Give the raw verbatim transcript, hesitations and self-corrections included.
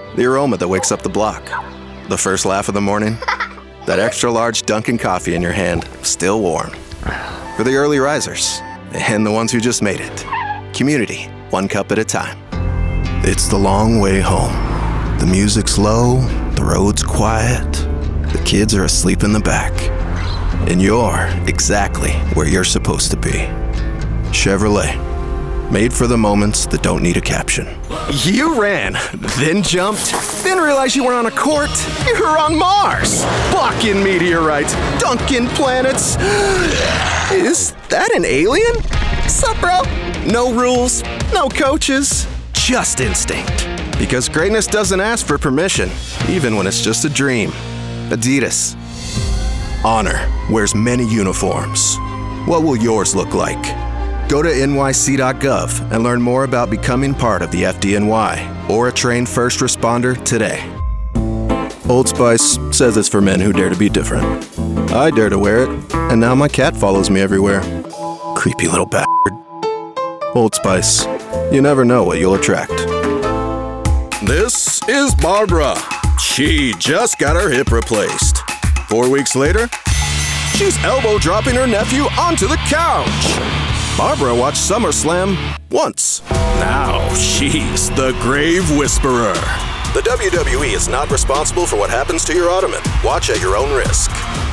The aroma that wakes up the block. The first laugh of the morning. That extra large Dunkin' coffee in your hand, still warm. For the early risers, and the ones who just made it. Community, one cup at a time. It's the long way home. The music's low, the road's quiet, the kids are asleep in the back. And you're exactly where you're supposed to be. Chevrolet. Made for the moments that don't need a caption. You ran, then jumped, then realized you were on a court. You were on Mars. Blocking meteorites, dunking planets. Is that an alien? Sup, bro? No rules, no coaches, just instinct. Because greatness doesn't ask for permission, even when it's just a dream. Adidas. Honor wears many uniforms. What will yours look like? Go to N Y C dot gov and learn more about becoming part of the F D N Y or a trained first responder today. Old Spice says it's for men who dare to be different. I dare to wear it, and now my cat follows me everywhere. Creepy little bastard. Old Spice. You never know what you'll attract. This is Barbara. She just got her hip replaced. Four weeks later, she's elbow dropping her nephew onto the couch. Barbara watched SummerSlam once. Now she's the Grave Whisperer. The W W E is not responsible for what happens to your ottoman. Watch at your own risk.